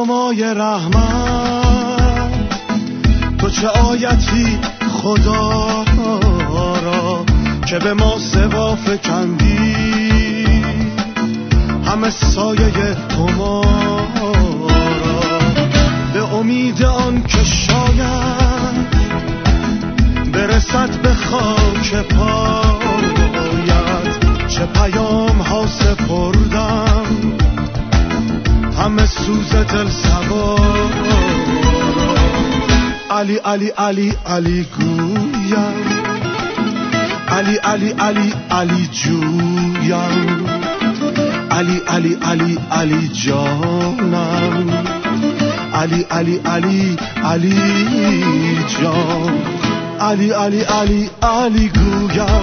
همای رحمت، تو چه آیتی خدا را که به ما سوا فکندی، همه سایه هما را به امید آن که شاید برسد به خاک پایت. چه پیام ها سپردم همه سوز دل سوار، علی علی علی علی گویم، علی علی علی علی جویم، علی علی علی علی جانم، علی علی علی علی جان، علی علی علی علی گویم،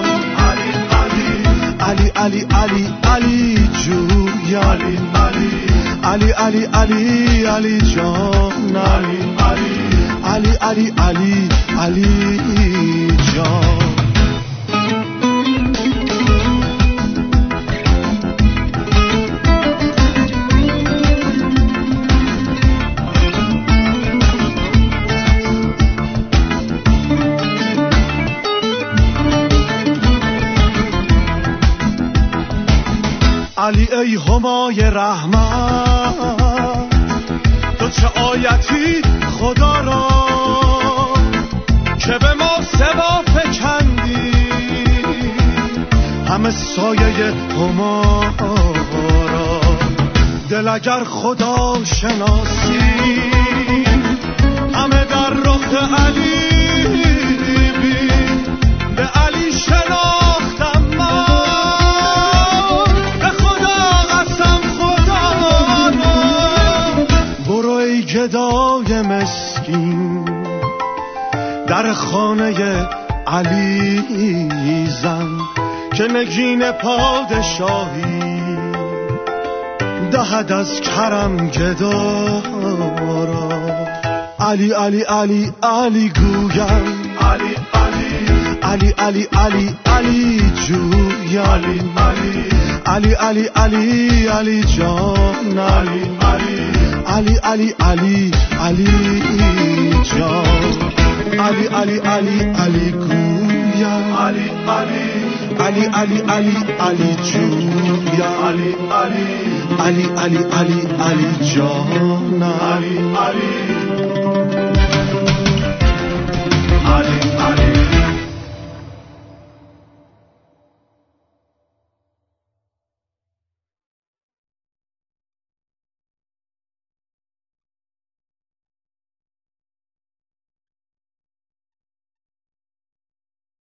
علی علی علی علی جویم، علی علی علی علی جان، علی علی علی علی جان. علی ای همای رحمت، تو چه آیتی خدا را که به ما سوا فکندی، همه سایه هما را. دل اگر خدا شناسی همه در رخ علی بین، به علی شناختم من، به خدا قسم خدا را. برو ای گدای مسکین در خانه علی زن، که نگین پادشاهی دهد از کرم گدا را. علی علی علی علی گویم، علی علی علی علی علی جویم، علی علی علی علی جان، علی علی علی علی جان، علی علی علی علی گویم، علی علی علی علی جویم، علی علی علی علی علی جان،